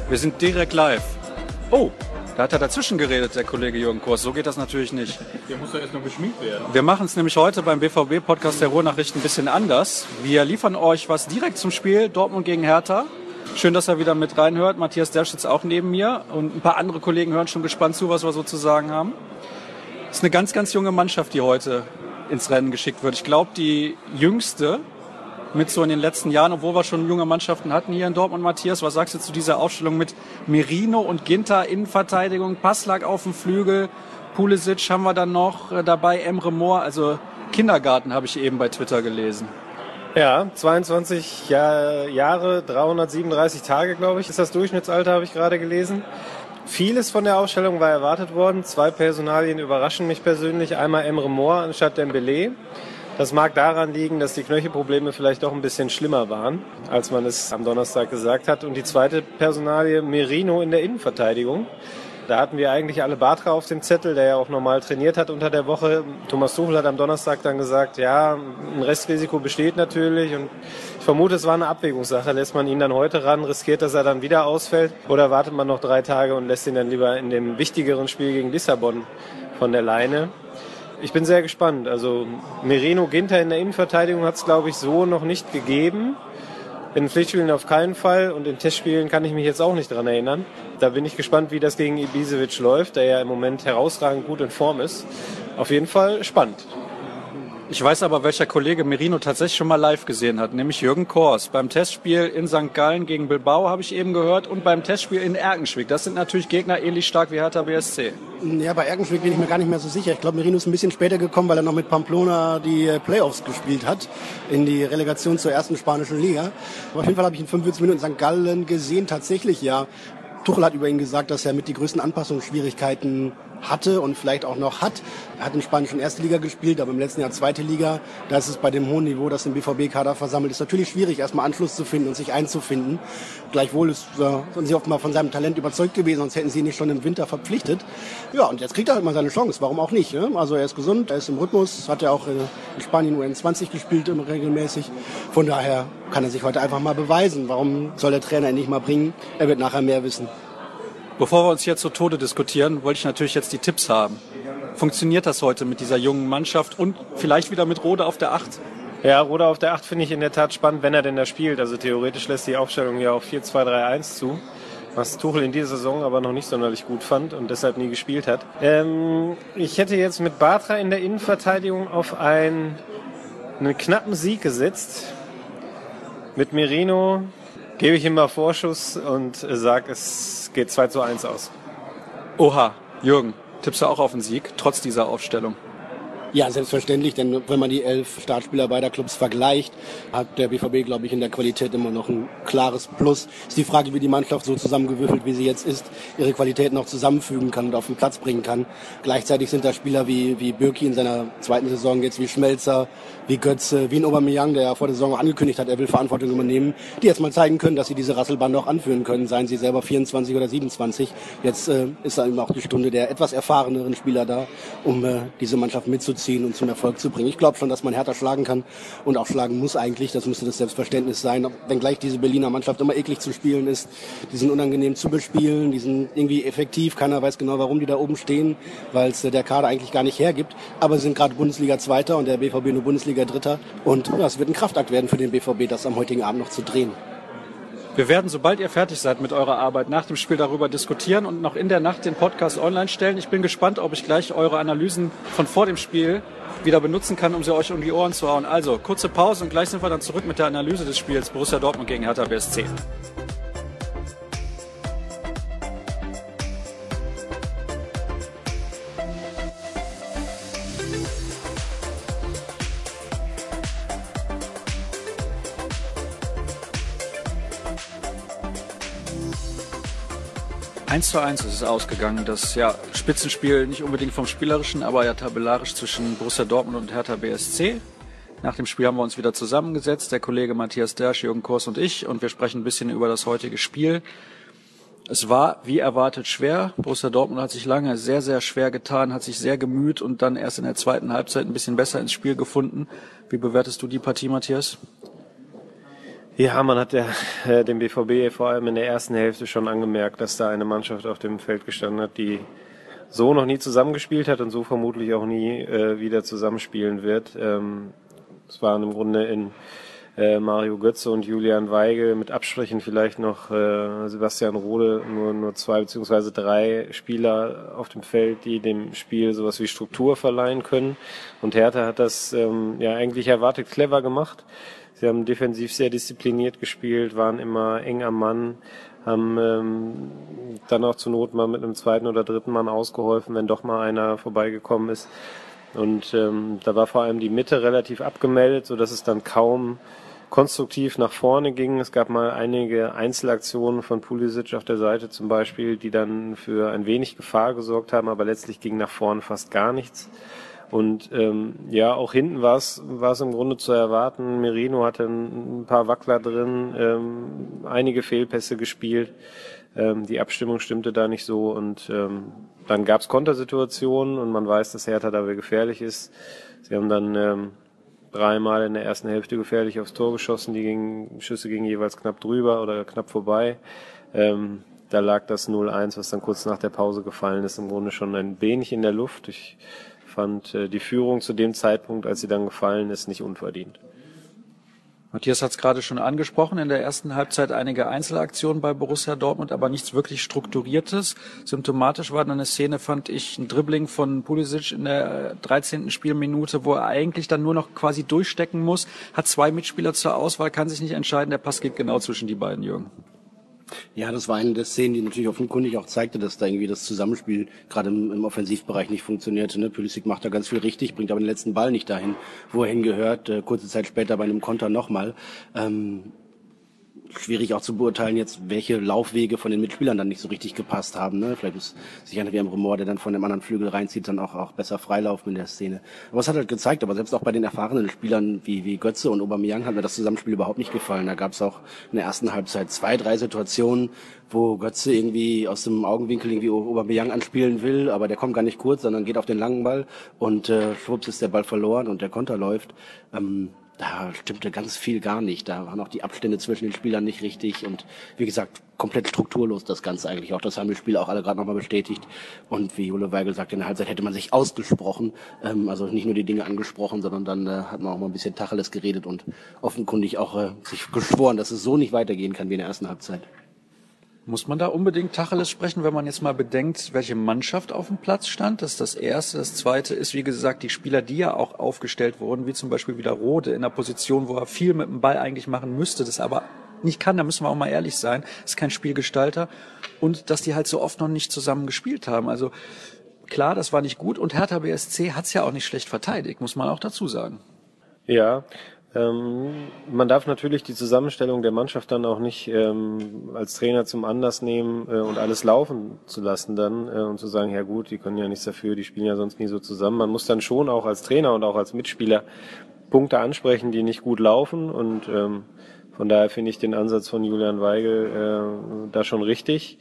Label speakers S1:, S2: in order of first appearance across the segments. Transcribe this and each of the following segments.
S1: Wir sind direkt live. Oh, da hat er dazwischen geredet, der Kollege Jürgen Kors. So geht das natürlich nicht.
S2: Der muss ja erst noch geschminkt werden.
S1: Wir machen es nämlich heute beim BVB-Podcast der Ruhrnachrichten ein bisschen anders. Wir liefern euch was direkt zum Spiel Dortmund gegen Hertha. Schön, dass ihr wieder mit reinhört. Matthias Dersch sitzt auch neben mir und ein paar andere Kollegen hören schon gespannt zu, was wir so zu sagen haben. Es ist eine ganz, ganz junge Mannschaft, die heute ins Rennen geschickt wird. Ich glaube, die jüngste mit so in den letzten Jahren, obwohl wir schon junge Mannschaften hatten hier in Dortmund. Matthias, was sagst du zu dieser Aufstellung mit Merino und Ginter Innenverteidigung, Passlack auf dem Flügel, Pulisic haben wir dann noch dabei, Emre Mor, also Kindergarten habe ich eben bei Twitter gelesen.
S3: Ja, 22 Jahre, 337 Tage, glaube ich, ist das Durchschnittsalter, habe ich gerade gelesen. Vieles von der Aufstellung war erwartet worden. 2 Personalien überraschen mich persönlich. Einmal Emre Mor anstatt Dembélé. Das mag daran liegen, dass die Knöchelprobleme vielleicht doch ein bisschen schlimmer waren, als man es am Donnerstag gesagt hat. Und die zweite Personalie, Merino in der Innenverteidigung. Da hatten wir eigentlich alle Bartra auf dem Zettel, der ja auch normal trainiert hat unter der Woche. Thomas Tuchel hat am Donnerstag dann gesagt, ja, ein Restrisiko besteht natürlich. Und ich vermute, es war eine Abwägungssache. Lässt man ihn dann heute ran, riskiert, dass er dann wieder ausfällt? Oder wartet man noch 3 Tage und lässt ihn dann lieber in dem wichtigeren Spiel gegen Lissabon von der Leine? Ich bin sehr gespannt. Also Merino Ginter in der Innenverteidigung hat es, glaube ich, so noch nicht gegeben. In den Pflichtspielen auf keinen Fall und in Testspielen kann ich mich jetzt auch nicht dran erinnern. Da bin ich gespannt, wie das gegen Ibisevic läuft, der ja im Moment herausragend gut in Form ist. Auf jeden Fall spannend.
S1: Ich weiß aber, welcher Kollege Merino tatsächlich schon mal live gesehen hat, nämlich Jürgen Kors. Beim Testspiel in St. Gallen gegen Bilbao habe ich eben gehört und beim Testspiel in Erkenschwick. Das sind natürlich Gegner ähnlich stark wie Hertha BSC.
S4: Ja, bei Erkenschwick bin ich mir gar nicht mehr so sicher. Ich glaube, Merino ist ein bisschen später gekommen, weil er noch mit Pamplona die Playoffs gespielt hat, in die Relegation zur ersten spanischen Liga. Aber auf jeden Fall habe ich in 45 Minuten in St. Gallen gesehen, tatsächlich ja. Tuchel hat über ihn gesagt, dass er mit die größten Anpassungsschwierigkeiten hatte und vielleicht auch noch hat. Er hat in Spanischen erste Liga gespielt, aber im letzten Jahr zweite Liga. Da ist es bei dem hohen Niveau, das im BVB-Kader versammelt ist, natürlich schwierig, erstmal Anschluss zu finden und sich einzufinden. Gleichwohl sind sie offenbar von seinem Talent überzeugt gewesen, sonst hätten sie ihn nicht schon im Winter verpflichtet. Ja, und jetzt kriegt er halt mal seine Chance. Warum auch nicht? Ne? Also er ist gesund, er ist im Rhythmus, hat ja auch in Spanien U21 gespielt regelmäßig. Von daher kann er sich heute einfach mal beweisen. Warum soll der Trainer ihn nicht mal bringen? Er wird nachher mehr wissen.
S1: Bevor wir uns jetzt zu Tode diskutieren, wollte ich natürlich jetzt die Tipps haben. Funktioniert das heute mit dieser jungen Mannschaft und vielleicht wieder mit Rode auf der 8?
S3: Ja, Rode auf der 8 finde ich in der Tat spannend, wenn er denn da spielt. Also theoretisch lässt die Aufstellung ja auf 4-2-3-1 zu, was Tuchel in dieser Saison aber noch nicht sonderlich gut fand und deshalb nie gespielt hat. Ich hätte jetzt mit Bartra in der Innenverteidigung auf einen knappen Sieg gesetzt. Mit Merino gebe ich ihm mal Vorschuss und sage, es geht 2-1 aus.
S1: Oha, Jürgen, tippst du auch auf den Sieg, trotz dieser Aufstellung?
S4: Ja, selbstverständlich, denn wenn man die 11 Startspieler beider Clubs vergleicht, hat der BVB, glaube ich, in der Qualität immer noch ein klares Plus. Ist die Frage, wie die Mannschaft so zusammengewürfelt, wie sie jetzt ist, ihre Qualität noch zusammenfügen kann und auf den Platz bringen kann. Gleichzeitig sind da Spieler wie Bürki in seiner zweiten Saison jetzt, wie Schmelzer, wie Götze, wie ein Aubameyang, der ja vor der Saison auch angekündigt hat, er will Verantwortung übernehmen, die jetzt mal zeigen können, dass sie diese Rasselbande auch anführen können, seien sie selber 24 oder 27. Jetzt ist dann auch die Stunde der etwas erfahreneren Spieler da, um diese Mannschaft mitzuziehen und zum Erfolg zu bringen. Ich glaube schon, dass man Hertha schlagen kann und auch schlagen muss eigentlich. Das müsste das Selbstverständnis sein. Wenngleich diese Berliner Mannschaft immer eklig zu spielen ist. Die sind unangenehm zu bespielen, die sind irgendwie effektiv. Keiner weiß genau, warum die da oben stehen, weil es der Kader eigentlich gar nicht hergibt. Aber sie sind gerade Bundesliga Zweiter und der BVB nur Bundesliga Dritter. Und ja, es wird ein Kraftakt werden für den BVB, das am heutigen Abend noch zu drehen.
S1: Wir werden, sobald ihr fertig seid mit eurer Arbeit, nach dem Spiel darüber diskutieren und noch in der Nacht den Podcast online stellen. Ich bin gespannt, ob ich gleich eure Analysen von vor dem Spiel wieder benutzen kann, um sie euch um die Ohren zu hauen. Also, kurze Pause und gleich sind wir dann zurück mit der Analyse des Spiels Borussia Dortmund gegen Hertha BSC. Eins zu 1 ist es ausgegangen. Das Spitzenspiel nicht unbedingt vom Spielerischen, aber ja tabellarisch zwischen Borussia Dortmund und Hertha BSC. Nach dem Spiel haben wir uns wieder zusammengesetzt, der Kollege Matthias Dersch, Jürgen Kors und ich, und wir sprechen ein bisschen über das heutige Spiel. Es war, wie erwartet, schwer. Borussia Dortmund hat sich lange sehr, sehr schwer getan, hat sich sehr gemüht und dann erst in der zweiten Halbzeit ein bisschen besser ins Spiel gefunden. Wie bewertest du die Partie, Matthias?
S3: Ja, man hat dem BVB vor allem in der ersten Hälfte schon angemerkt, dass da eine Mannschaft auf dem Feld gestanden hat, die so noch nie zusammengespielt hat und so vermutlich auch nie wieder zusammenspielen wird. Es waren im Grunde in Mario Götze und Julian Weigel, mit Abstrichen vielleicht noch Sebastian Rode, nur 2 bzw. 3 Spieler auf dem Feld, die dem Spiel sowas wie Struktur verleihen können. Und Hertha hat das eigentlich erwartet clever gemacht. Sie haben defensiv sehr diszipliniert gespielt, waren immer eng am Mann, haben dann auch zur Not mal mit einem zweiten oder dritten Mann ausgeholfen, wenn doch mal einer vorbeigekommen ist. Und da war vor allem die Mitte relativ abgemeldet, sodass es dann kaum konstruktiv nach vorne ging. Es gab mal einige Einzelaktionen von Pulisic auf der Seite zum Beispiel, die dann für ein wenig Gefahr gesorgt haben, aber letztlich ging nach vorne fast gar nichts. Und auch hinten war es im Grunde zu erwarten. Merino hatte ein paar Wackler drin, einige Fehlpässe gespielt. Die Abstimmung stimmte da nicht so und dann gab es Kontersituationen und man weiß, dass Hertha dabei gefährlich ist. Sie haben dann 3-mal in der ersten Hälfte gefährlich aufs Tor geschossen. Die Schüsse gingen jeweils knapp drüber oder knapp vorbei. Da lag das 0-1, was dann kurz nach der Pause gefallen ist, im Grunde schon ein wenig in der Luft. Ich fand die Führung zu dem Zeitpunkt, als sie dann gefallen ist, nicht unverdient.
S1: Matthias hat es gerade schon angesprochen, in der ersten Halbzeit einige Einzelaktionen bei Borussia Dortmund, aber nichts wirklich Strukturiertes. Symptomatisch war dann eine Szene, fand ich, ein Dribbling von Pulisic in der 13. Spielminute, wo er eigentlich dann nur noch quasi durchstecken muss, hat 2 Mitspieler zur Auswahl, kann sich nicht entscheiden, der Pass geht genau zwischen die beiden, Jürgen.
S4: Ja, das war eine der Szenen, die natürlich offenkundig auch zeigte, dass da irgendwie das Zusammenspiel gerade im Offensivbereich nicht funktionierte. Ne? Pulisic macht da ganz viel richtig, bringt aber den letzten Ball nicht dahin, wo er hingehört. Kurze Zeit später bei einem Konter nochmal. Schwierig auch zu beurteilen jetzt, welche Laufwege von den Mitspielern dann nicht so richtig gepasst haben. Ne? Vielleicht muss sich einer wie ein Remor, der dann von dem anderen Flügel reinzieht, dann auch besser freilaufen in der Szene. Aber es hat halt gezeigt, aber selbst auch bei den erfahrenen Spielern wie Götze und Aubameyang hat mir das Zusammenspiel überhaupt nicht gefallen. Da gab es auch in der ersten Halbzeit 2, 3 Situationen, wo Götze irgendwie aus dem Augenwinkel irgendwie Aubameyang anspielen will, aber der kommt gar nicht kurz, sondern geht auf den langen Ball und schwupps ist der Ball verloren und der Konter läuft. Da stimmte ganz viel gar nicht. Da waren auch die Abstände zwischen den Spielern nicht richtig und wie gesagt, komplett strukturlos das Ganze eigentlich. Auch das haben die Spieler auch alle gerade nochmal bestätigt. Und wie Jule Weigel sagt, in der Halbzeit hätte man sich ausgesprochen, also nicht nur die Dinge angesprochen, sondern dann hat man auch mal ein bisschen Tacheles geredet und offenkundig auch sich geschworen, dass es so nicht weitergehen kann wie in der ersten Halbzeit.
S1: Muss man da unbedingt Tacheles sprechen, wenn man jetzt mal bedenkt, welche Mannschaft auf dem Platz stand? Das ist das Erste. Das Zweite ist, wie gesagt, die Spieler, die ja auch aufgestellt wurden, wie zum Beispiel wieder Rode in einer Position, wo er viel mit dem Ball eigentlich machen müsste, das aber nicht kann, da müssen wir auch mal ehrlich sein, ist kein Spielgestalter. Und dass die halt so oft noch nicht zusammen gespielt haben. Also klar, das war nicht gut und Hertha BSC hat's ja auch nicht schlecht verteidigt, muss man auch dazu sagen.
S3: Ja, man darf natürlich die Zusammenstellung der Mannschaft dann auch nicht als Trainer zum Anlass nehmen und alles laufen zu lassen dann und zu sagen, ja gut, die können ja nichts dafür, die spielen ja sonst nie so zusammen. Man muss dann schon auch als Trainer und auch als Mitspieler Punkte ansprechen, die nicht gut laufen und von daher finde ich den Ansatz von Julian Weigel da schon richtig.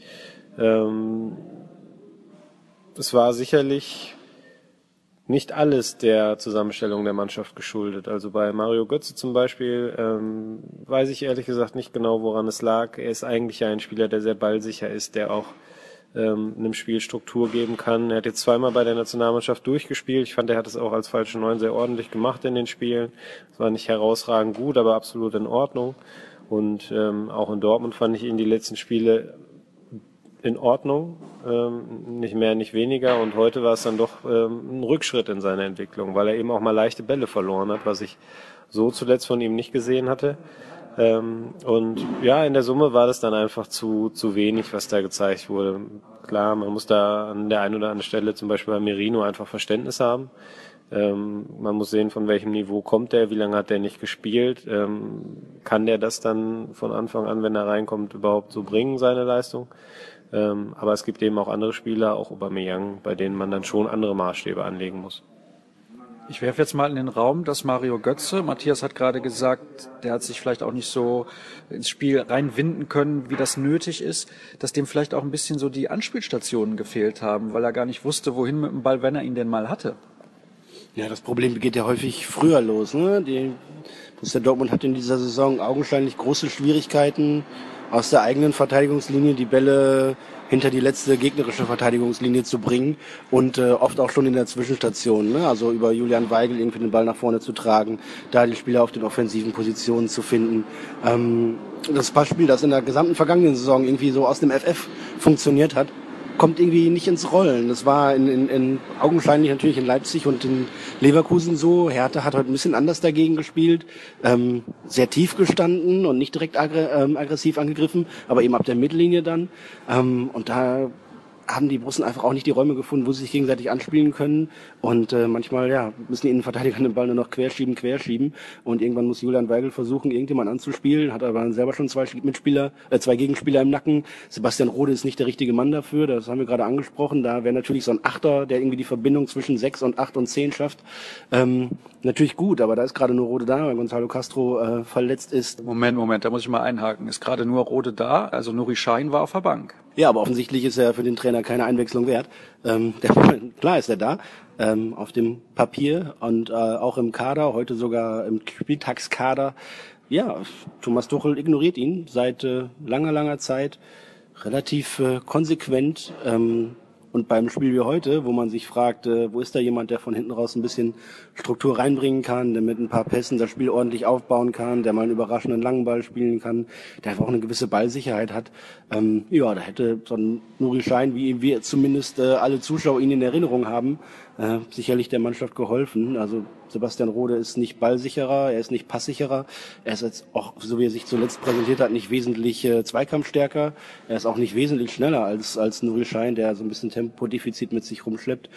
S3: Es war sicherlich nicht alles der Zusammenstellung der Mannschaft geschuldet. Also bei Mario Götze zum Beispiel weiß ich ehrlich gesagt nicht genau, woran es lag. Er ist eigentlich ja ein Spieler, der sehr ballsicher ist, der auch einem Spiel Struktur geben kann. Er hat jetzt 2-mal bei der Nationalmannschaft durchgespielt. Ich fand, er hat es auch als falsche 9 sehr ordentlich gemacht in den Spielen. Es war nicht herausragend gut, aber absolut in Ordnung. Und auch in Dortmund fand ich ihn die letzten Spiele in Ordnung, nicht mehr, nicht weniger. Und heute war es dann doch ein Rückschritt in seiner Entwicklung, weil er eben auch mal leichte Bälle verloren hat, was ich so zuletzt von ihm nicht gesehen hatte. Und ja, in der Summe war das dann einfach zu wenig, was da gezeigt wurde. Klar, man muss da an der einen oder anderen Stelle, zum Beispiel bei Merino, einfach Verständnis haben. Man muss sehen, von welchem Niveau kommt der, wie lange hat der nicht gespielt. Kann der das dann von Anfang an, wenn er reinkommt, überhaupt so bringen, seine Leistung? Aber es gibt eben auch andere Spieler, auch Aubameyang, bei denen man dann schon andere Maßstäbe anlegen muss.
S1: Ich werfe jetzt mal in den Raum, dass Mario Götze, Matthias hat gerade gesagt, der hat sich vielleicht auch nicht so ins Spiel reinwinden können, wie das nötig ist, dass dem vielleicht auch ein bisschen so die Anspielstationen gefehlt haben, weil er gar nicht wusste, wohin mit dem Ball, wenn er ihn denn mal hatte.
S4: Ja, das Problem geht ja häufig früher los. Ne? Borussia Dortmund hat in dieser Saison augenscheinlich große Schwierigkeiten, aus der eigenen Verteidigungslinie die Bälle hinter die letzte gegnerische Verteidigungslinie zu bringen und oft auch schon in der Zwischenstation, ne? Also über Julian Weigl irgendwie den Ball nach vorne zu tragen, da die Spieler auf den offensiven Positionen zu finden. Das Passspiel, das in der gesamten vergangenen Saison irgendwie so aus dem FF funktioniert hat, kommt irgendwie nicht ins Rollen. Das war in augenscheinlich natürlich in Leipzig und in Leverkusen so. Hertha hat heute ein bisschen anders dagegen gespielt, sehr tief gestanden und nicht direkt aggressiv angegriffen, aber eben ab der Mittellinie dann. Und da haben die Borussen einfach auch nicht die Räume gefunden, wo sie sich gegenseitig anspielen können. Und manchmal müssen die Innenverteidiger den Ball nur noch querschieben. Und irgendwann muss Julian Weigl versuchen, irgendjemand anzuspielen, hat aber selber schon zwei Gegenspieler im Nacken. Sebastian Rode ist nicht der richtige Mann dafür, das haben wir gerade angesprochen. Da wäre natürlich so ein Achter, der irgendwie die Verbindung zwischen 6 und 8 und 10 schafft, natürlich gut, aber da ist gerade nur Rode da, weil Gonzalo Castro verletzt ist.
S1: Moment, da muss ich mal einhaken. Ist gerade nur Rode da? Also Nuri Sahin war auf der Bank.
S4: Ja, aber offensichtlich ist er für den Trainer keine Einwechslung wert. Klar ist er da, auf dem Papier und auch im Kader, heute sogar im Spieltagskader. Ja, Thomas Tuchel ignoriert ihn seit langer Zeit relativ konsequent. Und beim Spiel wie heute, wo man sich fragt, wo ist da jemand, der von hinten raus ein bisschen Struktur reinbringen kann, der mit ein paar Pässen das Spiel ordentlich aufbauen kann, der mal einen überraschenden langen Ball spielen kann, der einfach auch eine gewisse Ballsicherheit hat. Da hätte so ein Nuri Sahin, wie wir zumindest alle Zuschauer ihn in Erinnerung haben, sicherlich der Mannschaft geholfen. Also Sebastian Rode ist nicht ballsicherer, er ist nicht passsicherer, er ist jetzt auch, so wie er sich zuletzt präsentiert hat, nicht wesentlich zweikampfstärker, er ist auch nicht wesentlich schneller als Nuri Sahin, der so ein bisschen Tempodefizit mit sich rumschleppt.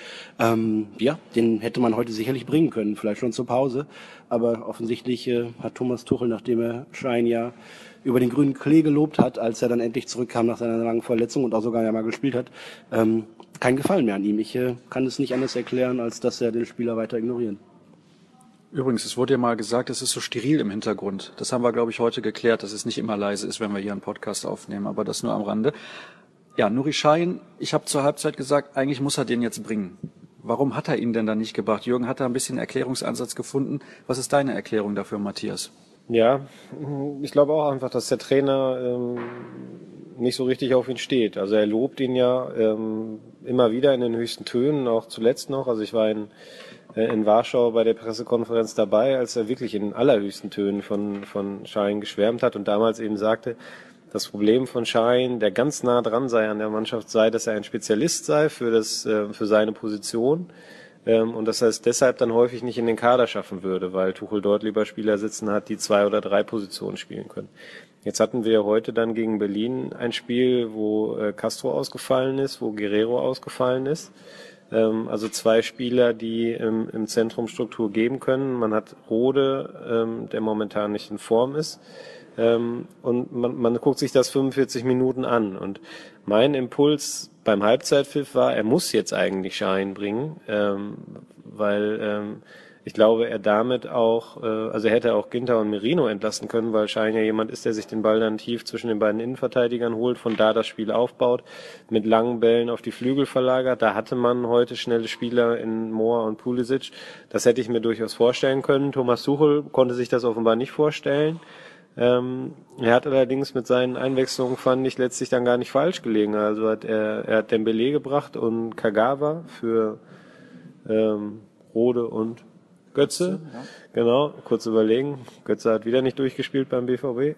S4: Den hätte man heute sicherlich bringen können, vielleicht schon zur Pause, aber offensichtlich hat Thomas Tuchel, nachdem er Sahin ja über den grünen Klee gelobt hat, als er dann endlich zurückkam nach seiner langen Verletzung und auch sogar ja mal gespielt hat, keinen Gefallen mehr an ihm. Ich kann es nicht anders erklären, als dass er den Spieler weiter ignorieren.
S1: Übrigens, es wurde ja mal gesagt, es ist so steril im Hintergrund. Das haben wir, glaube ich, heute geklärt, dass es nicht immer leise ist, wenn wir hier einen Podcast aufnehmen, aber das nur am Rande. Ja, Nuri Sahin, ich habe zur Halbzeit gesagt, eigentlich muss er den jetzt bringen. Warum hat er ihn denn dann nicht gebracht? Jürgen hat da ein bisschen Erklärungsansatz gefunden. Was ist deine Erklärung dafür, Matthias?
S3: Ja, ich glaube auch einfach, dass der Trainer nicht so richtig auf ihn steht. Also er lobt ihn ja immer wieder in den höchsten Tönen, auch zuletzt noch. Also ich war in Warschau bei der Pressekonferenz dabei, als er wirklich in allerhöchsten Tönen von Sahin geschwärmt hat und damals eben sagte, das Problem von Sahin, der ganz nah dran sei an der Mannschaft, sei, dass er ein Spezialist sei für seine Position. Und dass er es deshalb dann häufig nicht in den Kader schaffen würde, weil Tuchel dort lieber Spieler sitzen hat, die 2 oder 3 Positionen spielen können. Jetzt hatten wir heute dann gegen Berlin ein Spiel, wo Castro ausgefallen ist, wo Guerrero ausgefallen ist. Also 2 Spieler, die im Zentrum Struktur geben können. Man hat Rode, der momentan nicht in Form ist. Und man guckt sich das 45 Minuten an. Und mein Impuls beim Halbzeitpfiff war, er muss jetzt eigentlich Sahin bringen, weil ich glaube, er damit auch, also er hätte auch Ginter und Merino entlassen können, weil Sahin ja jemand ist, der sich den Ball dann tief zwischen den beiden Innenverteidigern holt, von da das Spiel aufbaut, mit langen Bällen auf die Flügel verlagert. Da hatte man heute schnelle Spieler in Mohr und Pulisic. Das hätte ich mir durchaus vorstellen können. Thomas Tuchel konnte sich das offenbar nicht vorstellen. Er hat allerdings mit seinen Einwechslungen, fand ich, letztlich dann gar nicht falsch gelegen. Also er hat Dembélé gebracht und Kagawa für Rode und Götze. Ja. Genau, kurz überlegen. Götze hat wieder nicht durchgespielt beim BVB.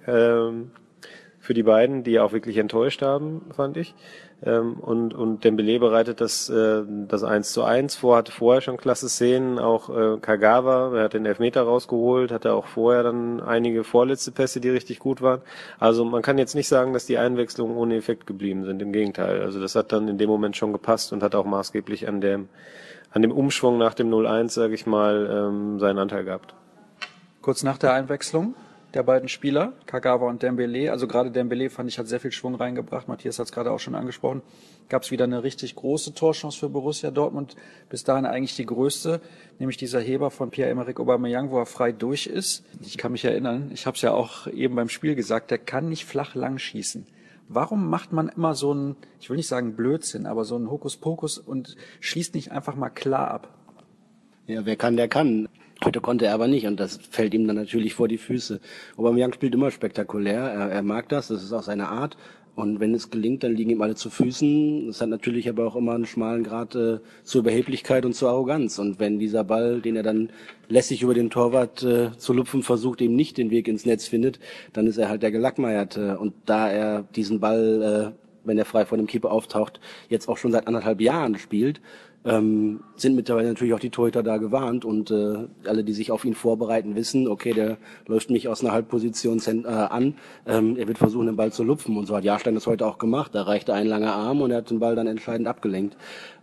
S3: Für die beiden, die auch wirklich enttäuscht haben, fand ich. Und Dembélé bereitet das 1:1 vor, hatte vorher schon klasse Szenen, auch Kagawa, er hat den Elfmeter rausgeholt, hatte auch vorher dann einige vorletzte Pässe, die richtig gut waren. Also man kann jetzt nicht sagen, dass die Einwechslungen ohne Effekt geblieben sind, im Gegenteil. Also das hat dann in dem Moment schon gepasst und hat auch maßgeblich an dem Umschwung nach dem 0:1, sage ich mal, seinen Anteil gehabt.
S1: Kurz nach der Einwechslung der beiden Spieler, Kagawa und Dembélé, also gerade Dembélé fand ich, hat sehr viel Schwung reingebracht, Matthias hat es gerade auch schon angesprochen, gab es wieder eine richtig große Torchance für Borussia Dortmund, bis dahin eigentlich die größte, nämlich dieser Heber von Pierre-Emerick Aubameyang, wo er frei durch ist. Ich kann mich erinnern, ich habe es ja auch eben beim Spiel gesagt, der kann nicht flach lang schießen. Warum macht man immer so einen, ich will nicht sagen Blödsinn, aber so einen Hokuspokus und schließt nicht einfach mal klar ab?
S4: Ja, wer kann, der kann. Heute konnte er aber nicht und das fällt ihm dann natürlich vor die Füße. Aubameyang spielt immer spektakulär, er mag das ist auch seine Art. Und wenn es gelingt, dann liegen ihm alle zu Füßen. Das hat natürlich aber auch immer einen schmalen Grad zur Überheblichkeit und zur Arroganz. Und wenn dieser Ball, den er dann lässig über den Torwart zu lupfen versucht, eben nicht den Weg ins Netz findet, dann ist er halt der Gelackmeierte. Und da er diesen Ball, wenn er frei vor dem Keeper auftaucht, jetzt auch schon seit 1,5 Jahren spielt, sind mittlerweile natürlich auch die Torhüter da gewarnt und alle, die sich auf ihn vorbereiten, wissen, okay, der läuft mich aus einer Halbposition an, er wird versuchen, den Ball zu lupfen und so hat Jahrstein das heute auch gemacht, da reichte ein langer Arm und er hat den Ball dann entscheidend abgelenkt.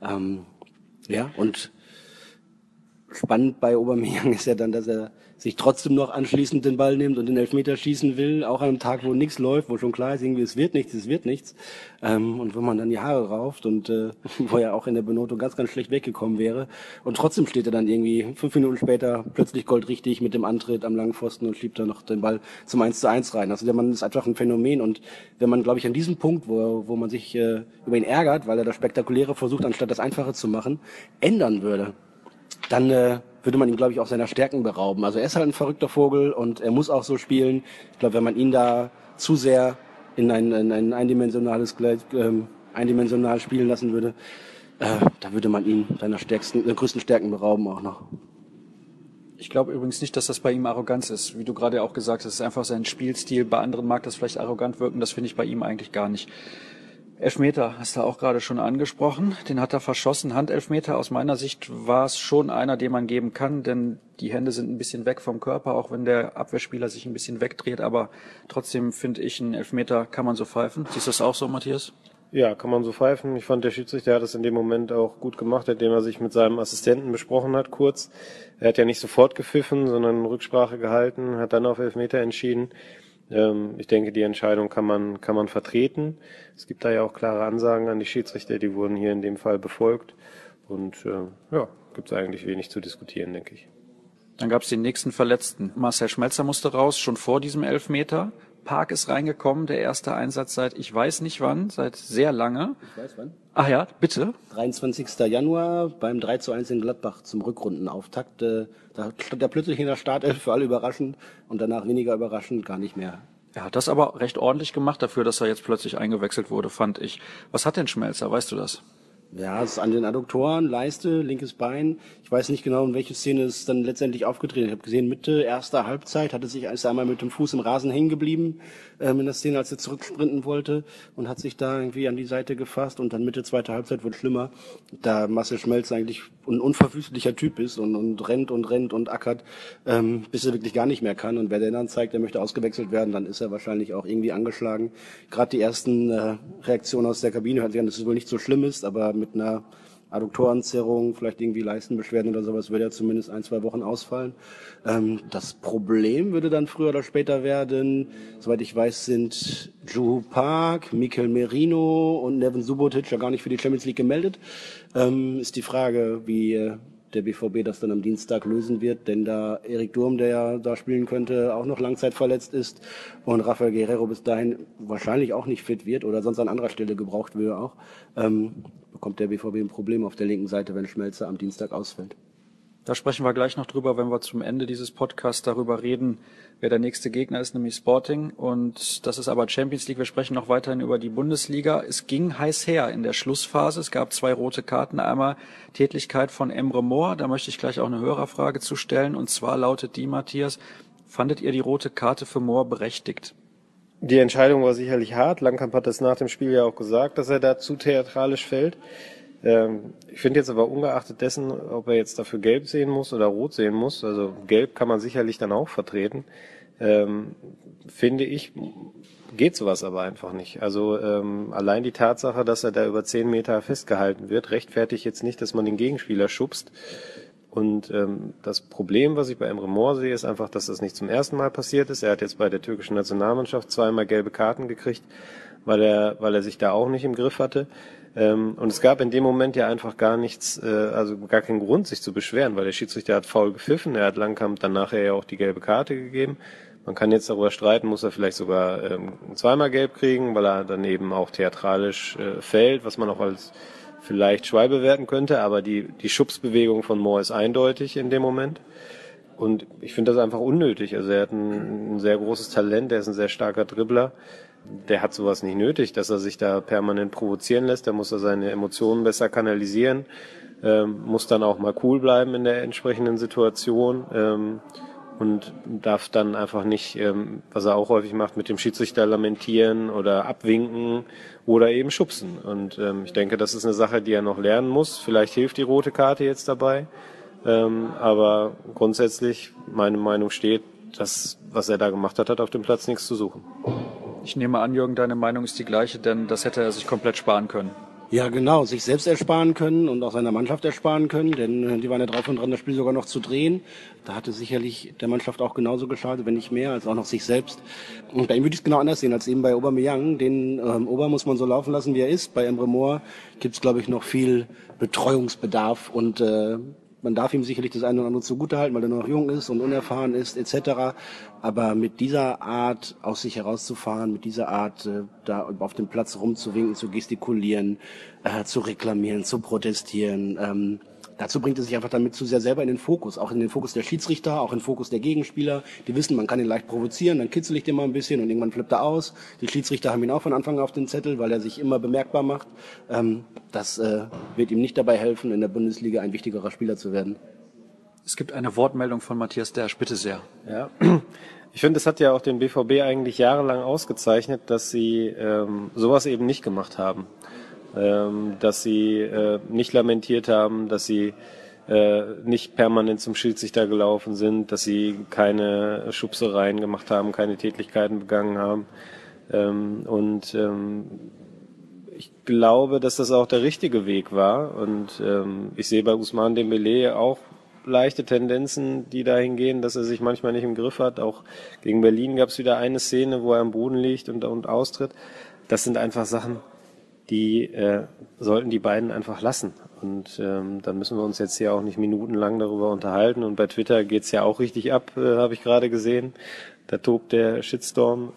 S4: Ja, und spannend bei Aubameyang ist ja dann, dass er sich trotzdem noch anschließend den Ball nimmt und den Elfmeter schießen will, auch an einem Tag, wo nichts läuft, wo schon klar ist, irgendwie es wird nichts. Und wenn man dann die Haare rauft und wo er auch in der Benotung ganz, ganz schlecht weggekommen wäre. Und trotzdem steht er dann irgendwie 5 Minuten später plötzlich goldrichtig mit dem Antritt am langen Pfosten und schiebt dann noch den Ball zum 1:1 rein. Also der Mann ist einfach ein Phänomen und wenn man, glaube ich, an diesem Punkt, wo man sich über ihn ärgert, weil er das Spektakuläre versucht, anstatt das Einfache zu machen, ändern würde, dann würde man ihn, glaube ich, auch seiner Stärken berauben. Also er ist halt ein verrückter Vogel und er muss auch so spielen. Ich glaube, wenn man ihn da zu sehr in ein eindimensional spielen lassen würde, da würde man ihn seiner größten Stärken berauben auch noch.
S1: Ich glaube übrigens nicht, dass das bei ihm Arroganz ist. Wie du gerade auch gesagt hast, es ist einfach sein Spielstil. Bei anderen mag das vielleicht arrogant wirken, das finde ich bei ihm eigentlich gar nicht. Elfmeter hast du auch gerade schon angesprochen. Den hat er verschossen. Handelfmeter. Aus meiner Sicht war es schon einer, den man geben kann, denn die Hände sind ein bisschen weg vom Körper, auch wenn der Abwehrspieler sich ein bisschen wegdreht. Aber trotzdem finde ich, einen Elfmeter kann man so pfeifen. Siehst du das auch so, Matthias?
S3: Ja, kann man so pfeifen. Ich fand, der Schiedsrichter hat es in dem Moment auch gut gemacht, indem er sich mit seinem Assistenten besprochen hat, kurz. Er hat ja nicht sofort gepfiffen, sondern Rücksprache gehalten, hat dann auf Elfmeter entschieden. Ich denke, die Entscheidung kann man vertreten. Es gibt da ja auch klare Ansagen an die Schiedsrichter, die wurden hier in dem Fall befolgt. Und gibt es eigentlich wenig zu diskutieren, denke ich.
S1: Dann gab es den nächsten Verletzten. Marcel Schmelzer musste raus, schon vor diesem Elfmeter. Park ist reingekommen, der erste Einsatz seit ich weiß nicht wann, seit sehr lange.
S4: Ich weiß wann.
S1: Ach ja, bitte.
S4: 23. Januar beim 3:1 in Gladbach zum Rückrundenauftakt. Da stand er plötzlich in der Startelf, für alle überraschend und danach weniger überraschend, gar nicht mehr.
S1: Er hat das aber recht ordentlich gemacht dafür, dass er jetzt plötzlich eingewechselt wurde, fand ich. Was hat denn Schmelzer, weißt du das?
S4: Ja, es ist an den Adduktoren, Leiste, linkes Bein. Ich weiß nicht genau, in welche Szene es dann letztendlich aufgetreten ist. Ich habe gesehen, Mitte erster Halbzeit ist er einmal mit dem Fuß im Rasen hängen geblieben, in der Szene, als er zurücksprinten wollte und hat sich da irgendwie an die Seite gefasst und dann Mitte zweiter Halbzeit wird schlimmer. Da Marcel Schmelz eigentlich ein unverwüstlicher Typ ist und rennt und ackert, bis er wirklich gar nicht mehr kann. Und wer der dann zeigt, er möchte ausgewechselt werden, dann ist er wahrscheinlich auch irgendwie angeschlagen. Gerade die ersten Reaktionen aus der Kabine hört sich an, dass es wohl nicht so schlimm ist, aber mit einer Adduktorenzerrung, vielleicht irgendwie Leistenbeschwerden oder sowas, würde er zumindest 1-2 Wochen ausfallen. Das Problem würde dann früher oder später werden, soweit ich weiß, sind Juhu Park, Mikel Merino und Neven Subotic ja gar nicht für die Champions League gemeldet. Ist die Frage, wie der BVB das dann am Dienstag lösen wird, denn da Erik Durm, der ja da spielen könnte, auch noch langzeitverletzt ist und Rafael Guerrero bis dahin wahrscheinlich auch nicht fit wird oder sonst an anderer Stelle gebraucht würde auch, bekommt der BVB ein Problem auf der linken Seite, wenn Schmelzer am Dienstag ausfällt.
S1: Da sprechen wir gleich noch drüber, wenn wir zum Ende dieses Podcasts darüber reden, wer der nächste Gegner ist, nämlich Sporting. Und das ist aber Champions League. Wir sprechen noch weiterhin über die Bundesliga. Es ging heiß her in der Schlussphase. Es gab 2 rote Karten. Einmal Tätlichkeit von Emre Mor. Da möchte ich gleich auch eine Hörerfrage zu stellen. Und zwar lautet die, Matthias, fandet ihr die rote Karte für Mor berechtigt?
S3: Die Entscheidung war sicherlich hart. Langkamp hat das nach dem Spiel ja auch gesagt, dass er da zu theatralisch fällt. Ich finde jetzt aber ungeachtet dessen, ob er jetzt dafür gelb sehen muss oder rot sehen muss, also gelb kann man sicherlich dann auch vertreten, finde ich, geht sowas aber einfach nicht. Also allein die Tatsache, dass er da über 10 Meter festgehalten wird, rechtfertigt jetzt nicht, dass man den Gegenspieler schubst. Und das Problem, was ich bei Emre Mor sehe, ist einfach, dass das nicht zum ersten Mal passiert ist. Er hat jetzt bei der türkischen Nationalmannschaft 2-mal gelbe Karten gekriegt, weil er sich da auch nicht im Griff hatte. Und es gab in dem Moment ja einfach gar nichts, also gar keinen Grund, sich zu beschweren, weil der Schiedsrichter hat faul gepfiffen, er hat Langkamp dann nachher ja auch die gelbe Karte gegeben. Man kann jetzt darüber streiten, muss er vielleicht sogar 2-mal gelb kriegen, weil er dann eben auch theatralisch fällt, was man auch als vielleicht schwer bewerten könnte, aber die Schubsbewegung von Moore ist eindeutig in dem Moment. Und ich finde das einfach unnötig. Also er hat ein sehr großes Talent, er ist ein sehr starker Dribbler. Der hat sowas nicht nötig, dass er sich da permanent provozieren lässt. Da muss er seine Emotionen besser kanalisieren, muss dann auch mal cool bleiben in der entsprechenden Situation und darf dann einfach nicht, was er auch häufig macht, mit dem Schiedsrichter lamentieren oder abwinken oder eben schubsen. Und ich denke, das ist eine Sache, die er noch lernen muss. Vielleicht hilft die rote Karte jetzt dabei. Aber grundsätzlich, meine Meinung steht, das, was er da gemacht hat, hat auf dem Platz nichts zu suchen.
S1: Ich nehme an, Jürgen, deine Meinung ist die gleiche, denn das hätte er sich komplett sparen können.
S4: Ja, genau, sich selbst ersparen können und auch seiner Mannschaft ersparen können, denn die waren ja drauf und dran, das Spiel sogar noch zu drehen. Da hatte sicherlich der Mannschaft auch genauso geschadet, wenn nicht mehr, als auch noch sich selbst. Und bei ihm würde ich es genau anders sehen, als eben bei Aubameyang. Den Ober muss man so laufen lassen, wie er ist. Bei Emre Moore gibt es, glaube ich, noch viel Betreuungsbedarf und man darf ihm sicherlich das eine oder andere zugutehalten, weil er noch jung ist und unerfahren ist, etc. Aber mit dieser Art aus sich herauszufahren, mit dieser Art da auf dem Platz rumzuwinken, zu gestikulieren, zu reklamieren, zu protestieren, dazu bringt es sich einfach damit zu sehr selber in den Fokus, auch in den Fokus der Schiedsrichter, auch in den Fokus der Gegenspieler. Die wissen, man kann ihn leicht provozieren, dann kitzel ich den mal ein bisschen und irgendwann flippt er aus. Die Schiedsrichter haben ihn auch von Anfang an auf den Zettel, weil er sich immer bemerkbar macht. Das wird ihm nicht dabei helfen, in der Bundesliga ein wichtigerer Spieler zu werden.
S1: Es gibt eine Wortmeldung von Matthias Dersch, bitte sehr.
S3: Ja, ich finde, es hat ja auch den BVB eigentlich jahrelang ausgezeichnet, dass sie sowas eben nicht gemacht haben. Dass sie nicht lamentiert haben, dass sie nicht permanent zum Schiedsrichter gelaufen sind, dass sie keine Schubsereien gemacht haben, keine Tätlichkeiten begangen haben. Ich glaube, dass das auch der richtige Weg war. Und ich sehe bei Ousmane Dembélé auch leichte Tendenzen, die dahin gehen, dass er sich manchmal nicht im Griff hat. Auch gegen Berlin gab es wieder eine Szene, wo er am Boden liegt und austritt. Das sind einfach Sachen, die sollten die beiden einfach lassen. Und dann müssen wir uns jetzt hier auch nicht minutenlang darüber unterhalten. Und bei Twitter geht's ja auch richtig ab, habe ich gerade gesehen. Da tobt der Shitstorm.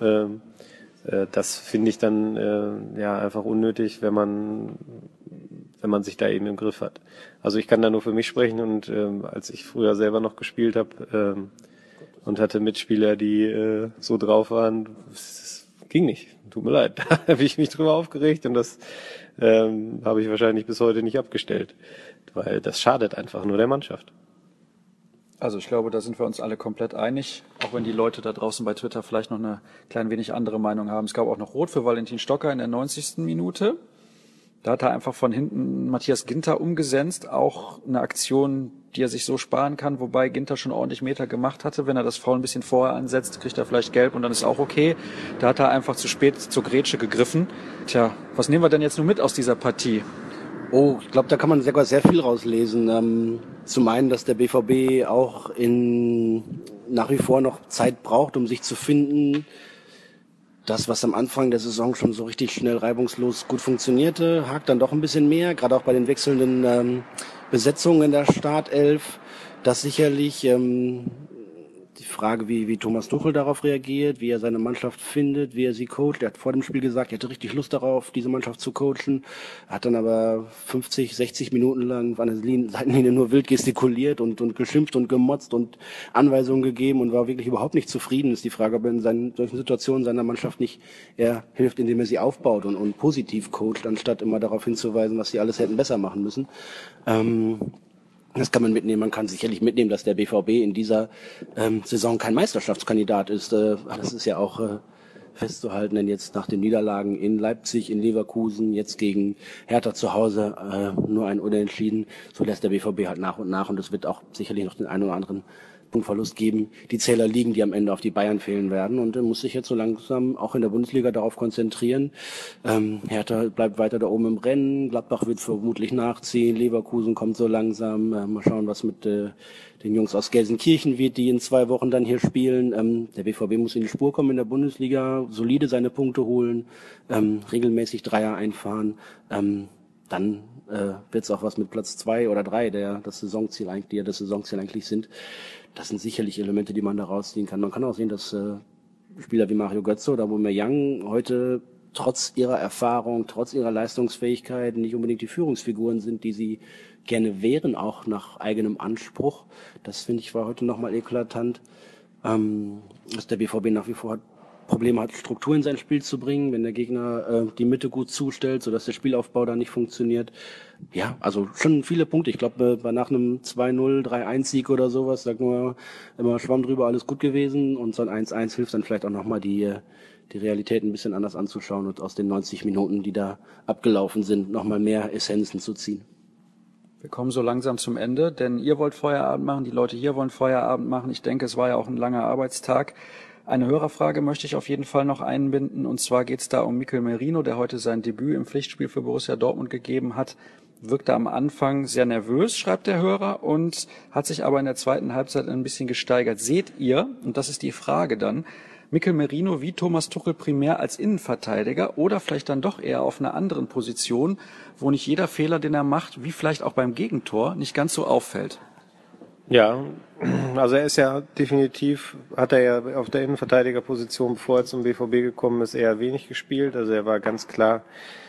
S3: Das finde ich dann einfach unnötig, wenn man sich da eben im Griff hat. Also ich kann da nur für mich sprechen und als ich früher selber noch gespielt habe und hatte Mitspieler, die so drauf waren, das ging nicht. Tut mir leid, da habe ich mich drüber aufgeregt und das habe ich wahrscheinlich bis heute nicht abgestellt, weil das schadet einfach nur der Mannschaft.
S1: Also ich glaube, da sind wir uns alle komplett einig, auch wenn die Leute da draußen bei Twitter vielleicht noch eine klein wenig andere Meinung haben. Es gab auch noch Rot für Valentin Stocker in der 90. Minute. Da hat er einfach von hinten Matthias Ginter umgesetzt, auch eine Aktion, die er sich so sparen kann, wobei Ginter schon ordentlich Meter gemacht hatte. Wenn er das Foul ein bisschen vorher ansetzt, kriegt er vielleicht gelb und dann ist auch okay. Da hat er einfach zu spät zur Grätsche gegriffen. Tja, was nehmen wir denn jetzt nur mit aus dieser Partie?
S4: Oh, ich glaube, da kann man sogar sehr viel rauslesen. Zum einen, dass der BVB auch nach wie vor noch Zeit braucht, um sich zu finden. Das, was am Anfang der Saison schon so richtig schnell reibungslos gut funktionierte, hakt dann doch ein bisschen mehr, gerade auch bei den wechselnden Besetzungen in der Startelf. Das sicherlich die Frage, wie Thomas Tuchel darauf reagiert, wie er seine Mannschaft findet, wie er sie coacht. Er hat vor dem Spiel gesagt, er hätte richtig Lust darauf, diese Mannschaft zu coachen. Er hat dann aber 50, 60 Minuten lang an der Seitenlinie nur wild gestikuliert und geschimpft und gemotzt und Anweisungen gegeben und war wirklich überhaupt nicht zufrieden. Ist die Frage, ob er in solchen Situationen seiner Mannschaft nicht eher hilft, indem er sie aufbaut und positiv coacht, anstatt immer darauf hinzuweisen, was sie alles hätten besser machen müssen. Das kann man mitnehmen. Man kann sicherlich mitnehmen, dass der BVB in dieser Saison kein Meisterschaftskandidat ist. Das ist ja auch festzuhalten, denn jetzt nach den Niederlagen in Leipzig, in Leverkusen, jetzt gegen Hertha zu Hause nur ein Unentschieden, so lässt der BVB halt nach und nach und es wird auch sicherlich noch den einen oder anderen Punktverlust geben. Die Zähler liegen, die am Ende auf die Bayern fehlen werden und muss sich jetzt so langsam auch in der Bundesliga darauf konzentrieren. Hertha bleibt weiter da oben im Rennen, Gladbach wird vermutlich nachziehen, Leverkusen kommt so langsam. Mal schauen, was mit den Jungs aus Gelsenkirchen wird, die in 2 Wochen dann hier spielen. Der BVB muss in die Spur kommen in der Bundesliga, solide seine Punkte holen, regelmäßig Dreier einfahren. Dann wird es auch was mit Platz 2 oder 3, die ja das Saisonziel eigentlich sind. Das sind sicherlich Elemente, die man da rausziehen kann. Man kann auch sehen, dass Spieler wie Mario Götze oder Aubameyang heute trotz ihrer Erfahrung, trotz ihrer Leistungsfähigkeit nicht unbedingt die Führungsfiguren sind, die sie gerne wären, auch nach eigenem Anspruch. Das finde ich war heute nochmal eklatant, dass der BVB nach wie vor Probleme hat, Struktur in sein Spiel zu bringen, wenn der Gegner die Mitte gut zustellt, sodass der Spielaufbau da nicht funktioniert. Ja, also schon viele Punkte. Ich glaube, nach einem 2-0, 3-1-Sieg oder sowas, sagt nur immer Schwamm drüber, alles gut gewesen. Und so ein 1-1 hilft dann vielleicht auch nochmal die Realität ein bisschen anders anzuschauen und aus den 90 Minuten, die da abgelaufen sind, nochmal mehr Essenzen zu ziehen.
S1: Wir kommen so langsam zum Ende, denn ihr wollt Feierabend machen, die Leute hier wollen Feierabend machen. Ich denke, es war ja auch ein langer Arbeitstag. Eine Hörerfrage möchte ich auf jeden Fall noch einbinden, und zwar geht es da um Mikel Merino, der heute sein Debüt im Pflichtspiel für Borussia Dortmund gegeben hat. Wirkte am Anfang sehr nervös, schreibt der Hörer, und hat sich aber in der zweiten Halbzeit ein bisschen gesteigert. Seht ihr, und das ist die Frage dann, Mikel Merino wie Thomas Tuchel primär als Innenverteidiger oder vielleicht dann doch eher auf einer anderen Position, wo nicht jeder Fehler, den er macht, wie vielleicht auch beim Gegentor, nicht ganz so auffällt?
S3: Ja, also er ist ja definitiv, hat er ja auf der Innenverteidigerposition, bevor er zum BVB gekommen ist, eher wenig gespielt. Also er war ganz klar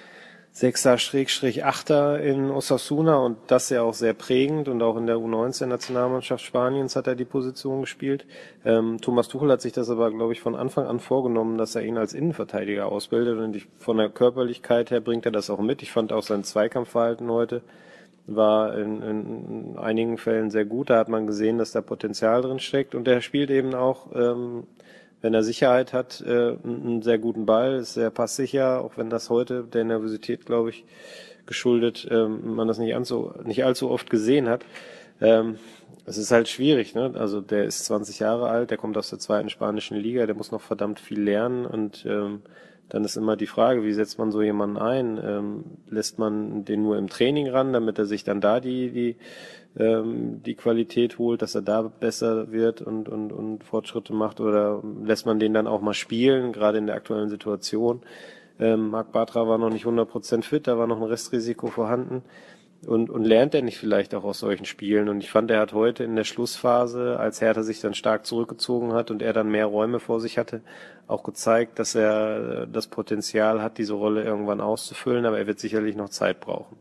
S3: Sechser/Achter in Osasuna und das ja auch sehr prägend, und auch in der U19-Nationalmannschaft Spaniens hat er die Position gespielt. Thomas Tuchel hat sich das aber, glaube ich, von Anfang an vorgenommen, dass er ihn als Innenverteidiger ausbildet, und von der Körperlichkeit her bringt er das auch mit. Ich fand auch sein Zweikampfverhalten heute war in einigen Fällen sehr gut. Da hat man gesehen, dass da Potenzial drin steckt, und er spielt eben auch, wenn er Sicherheit hat, einen sehr guten Ball, ist sehr passsicher, auch wenn das heute der Nervosität, glaube ich, geschuldet, man das nicht allzu oft gesehen hat. Es ist halt schwierig, ne? Also der ist 20 Jahre alt, der kommt aus der zweiten spanischen Liga, der muss noch verdammt viel lernen, und dann ist immer die Frage, wie setzt man so jemanden ein? Lässt man den nur im Training ran, damit er sich dann da die Qualität holt, dass er da besser wird und Fortschritte macht, oder lässt man den dann auch mal spielen, gerade in der aktuellen Situation? Marc Bartra war noch nicht 100% fit, da war noch ein Restrisiko vorhanden. Und lernt er nicht vielleicht auch aus solchen Spielen? Und ich fand, er hat heute in der Schlussphase, als Hertha sich dann stark zurückgezogen hat und er dann mehr Räume vor sich hatte, auch gezeigt, dass er das Potenzial hat, diese Rolle irgendwann auszufüllen, aber er wird sicherlich noch Zeit brauchen.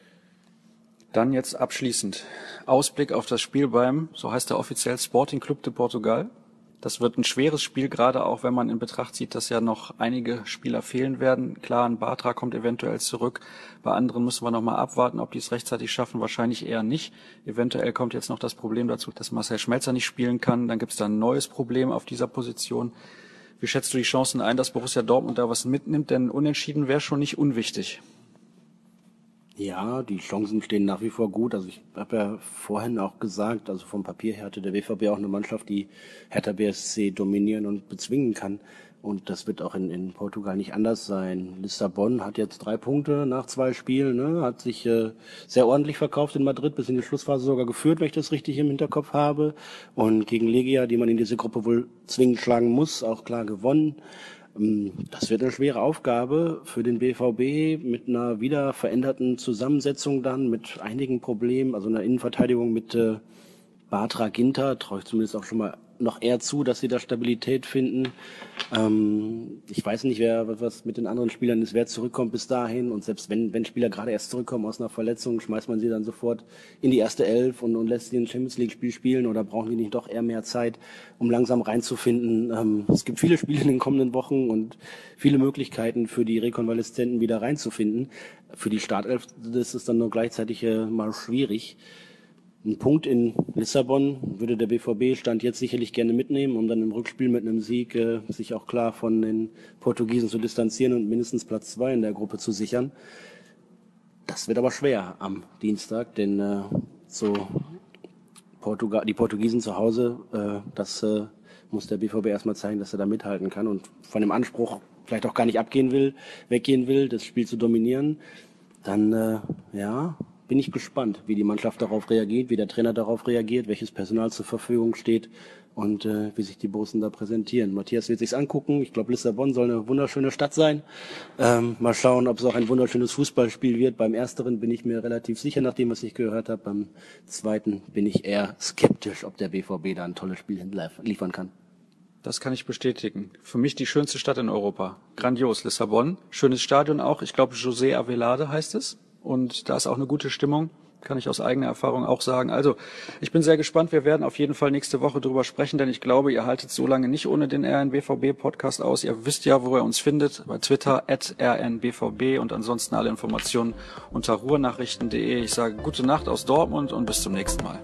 S1: Dann jetzt abschließend Ausblick auf das Spiel beim, so heißt der offiziell, Sporting Clube de Portugal. Das wird ein schweres Spiel, gerade auch wenn man in Betracht zieht, dass ja noch einige Spieler fehlen werden. Klar, ein Bartra kommt eventuell zurück. Bei anderen müssen wir noch mal abwarten, ob die es rechtzeitig schaffen. Wahrscheinlich eher nicht. Eventuell kommt jetzt noch das Problem dazu, dass Marcel Schmelzer nicht spielen kann. Dann gibt es da ein neues Problem auf dieser Position. Wie schätzt du die Chancen ein, dass Borussia Dortmund da was mitnimmt? Denn Unentschieden wäre schon nicht unwichtig.
S4: Ja, die Chancen stehen nach wie vor gut. Also ich habe ja vorhin auch gesagt, also vom Papier her hatte der BVB auch eine Mannschaft, die Hertha BSC dominieren und bezwingen kann. Und das wird auch in Portugal nicht anders sein. Lissabon hat jetzt 3 Punkte nach 2 Spielen, ne? Hat sich sehr ordentlich verkauft in Madrid, bis in die Schlussphase sogar geführt, wenn ich das richtig im Hinterkopf habe. Und gegen Legia, die man in diese Gruppe wohl zwingend schlagen muss, auch klar gewonnen. Das wird eine schwere Aufgabe für den BVB mit einer wieder veränderten Zusammensetzung dann, mit einigen Problemen, also einer Innenverteidigung mit Bartra, Ginter, traue ich zumindest auch schon mal noch eher zu, dass sie da Stabilität finden. Ich weiß nicht, was mit den anderen Spielern ist, wer zurückkommt bis dahin. Und selbst wenn Spieler gerade erst zurückkommen aus einer Verletzung, schmeißt man sie dann sofort in die erste Elf und lässt sie ein Champions-League-Spiel spielen, oder brauchen die nicht doch eher mehr Zeit, um langsam reinzufinden? Es gibt viele Spiele in den kommenden Wochen und viele Möglichkeiten für die Rekonvaleszenten wieder reinzufinden. Für die Startelf ist es dann nur gleichzeitig mal schwierig. Ein Punkt in Lissabon würde der BVB Stand jetzt sicherlich gerne mitnehmen, um dann im Rückspiel mit einem Sieg sich auch klar von den Portugiesen zu distanzieren und mindestens Platz 2 in der Gruppe zu sichern. Das wird aber schwer am Dienstag, denn die Portugiesen zu Hause, das muss der BVB erstmal zeigen, dass er da mithalten kann und von dem Anspruch vielleicht auch gar nicht weggehen will, das Spiel zu dominieren. Dann, bin ich gespannt, wie die Mannschaft darauf reagiert, wie der Trainer darauf reagiert, welches Personal zur Verfügung steht und wie sich die Borussen da präsentieren. Matthias wird sich's angucken. Ich glaube, Lissabon soll eine wunderschöne Stadt sein. Mal schauen, ob es auch ein wunderschönes Fußballspiel wird. Beim ersteren bin ich mir relativ sicher, nach dem, was ich gehört habe. Beim zweiten bin ich eher skeptisch, ob der BVB da ein tolles Spiel liefern kann.
S1: Das kann ich bestätigen. Für mich die schönste Stadt in Europa. Grandios, Lissabon. Schönes Stadion auch. Ich glaube, José Avelade heißt es. Und da ist auch eine gute Stimmung. Kann ich aus eigener Erfahrung auch sagen. Also, ich bin sehr gespannt. Wir werden auf jeden Fall nächste Woche drüber sprechen, denn ich glaube, ihr haltet so lange nicht ohne den RNBVB-Podcast aus. Ihr wisst ja, wo ihr uns findet. Bei Twitter @rnbvb und ansonsten alle Informationen unter ruhrnachrichten.de. Ich sage gute Nacht aus Dortmund und bis zum nächsten Mal.